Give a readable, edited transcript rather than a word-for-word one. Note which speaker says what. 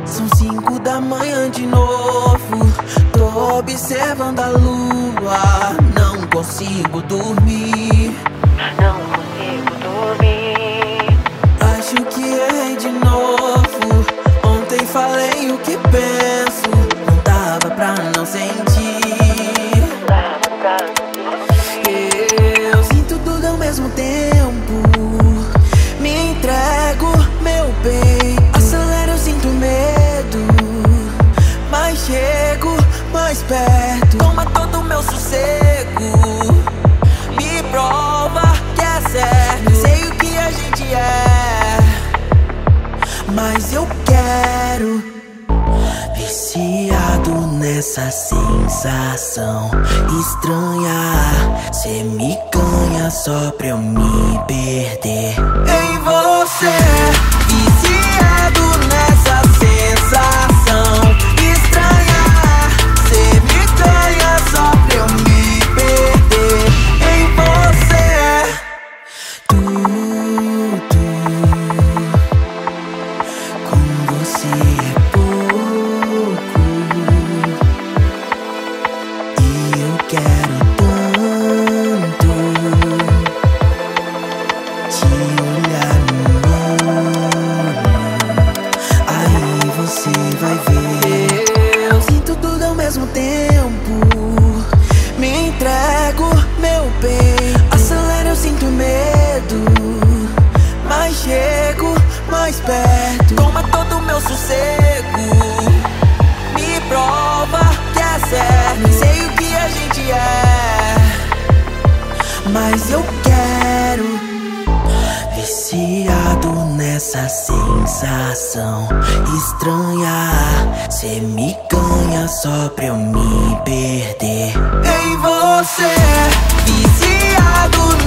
Speaker 1: São 5 da manhã de novo. Tô observando a lua. Não consigo dormir.
Speaker 2: Não consigo dormir.
Speaker 1: Acho que errei de novo. Ontem falei o que penso. Não dava pra não sentir.
Speaker 2: Não dava pra não sentir.
Speaker 1: Eu sinto tudo ao mesmo tempo. Me entrego, meu bem. Acelera, eu sinto medo. Mas chego mais perto. Toma todo o meu sossego. Me prova que é certo. Sei o que a gente é, mas eu quero. Viciado nessa sensação estranha. Cê me ganha só pra eu me perder em você. Viciado nessa sensação estranha. Cê me ganha só pra eu me perder em você. Tudo com você é pouco. E eu quero tanto te olhar no olho. Aí você vai ver. Eu sinto tudo ao mesmo tempo. Me entrego, meu bem. Acelera, eu sinto medo. Mas chego mais perto. Toma todo o meu sossego. Me prova que é certo. Sei o que a gente é, mas eu quero. Viciado nessa sensação estranha. Cê me ganha só pra eu me perder em você. Viciado